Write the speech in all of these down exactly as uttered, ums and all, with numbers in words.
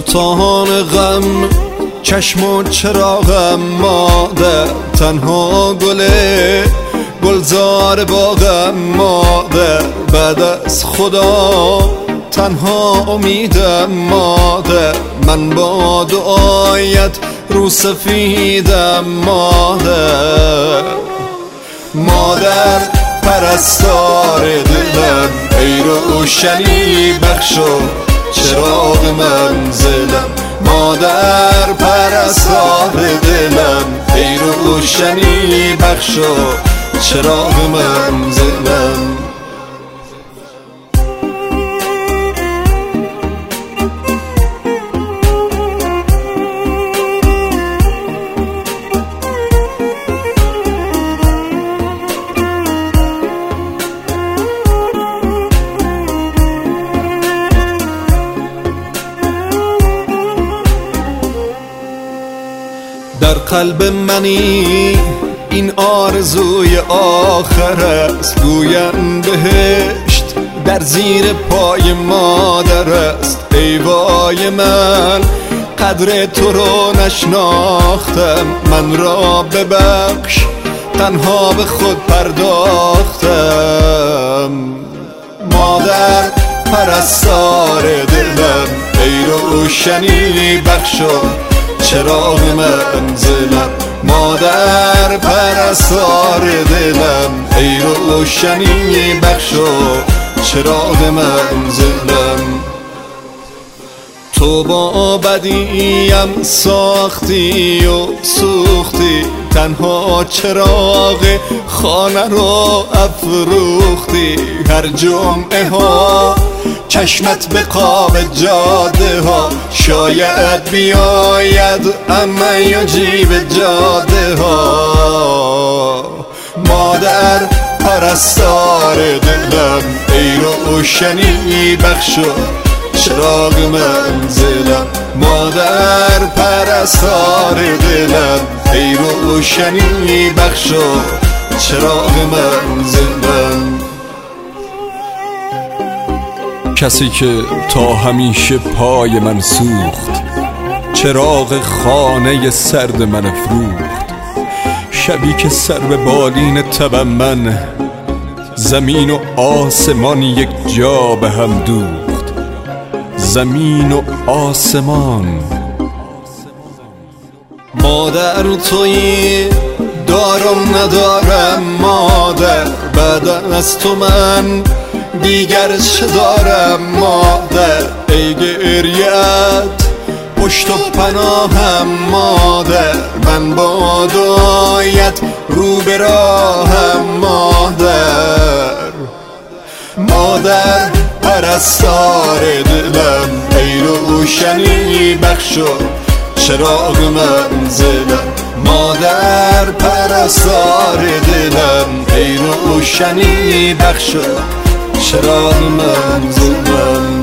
سلطان غم چشم و چراغم مادر، تنها گله گلزار باغم مادر، بعد از خدا تنها امیدم مادر، من با دعایت رو سفیدم مادر. مادر پرستار دلم، ای روشنی بخش و چراغ منزلم، مادر پرستار دلم، ای روشنی بخش و چراغ منزلم. در قلب منی این آرزوی آخر است، گویم بهشت در زیر پای مادر است. ای وای من قدر تو رو نشناختم، من را ببخش تنها به خود پرداختم. مادر پرستار دلم، ای روشنی بخش و چراغ منزلم، مادر پرستار دلم، ای روشنی بخش و چراغ منزلم. تو با بدیم ساختی و سوختی، تنها چراغ خانه رو افروختی. هر جمعه ها چشمت به قاب جاده ها، شاید بیاید اما یا جیب جاده ها. مادر پرستار دلم، ای روشنی بخش و چراغ منزلم، مادر پرستار دلم، ای روشنی بخش و چراغ منزلم. کسی که تا همیشه پای من سوخت، چراغ خانه سرد من افروخت. شبی که سر به بالین تبم من، زمین و آسمان یک جا به هم دوخت. زمین و آسمان. مادر تویی دارم ندارم مادر، بعد از تو من دیگر چه دارم مادر. ای گریت پشت و پناهم مادر، من با دعایت رو به راهم مادر. مادر پرستار دلم، ای روشنی بخش و چراغ منزلم، مادر پرستار دلم، ای روشنی بخش و چراغ منزلم.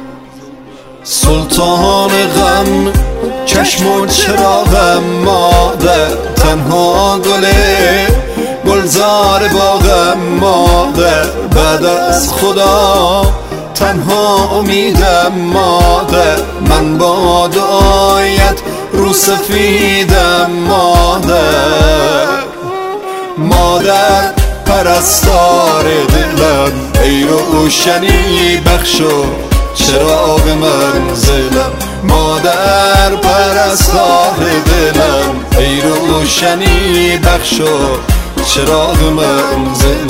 سلطان غم چشم و چراغم مادر، تنها گله گلزار باغم مادر، بعد از خدا تنها امیدم مادر، من با دعایت رو سفیدم مادر. مادر پرستار دلم، ای روشنی بخش و چراغ منزلم، مادر پرستار دلم، ای روشنی بخش و چراغ منزلم.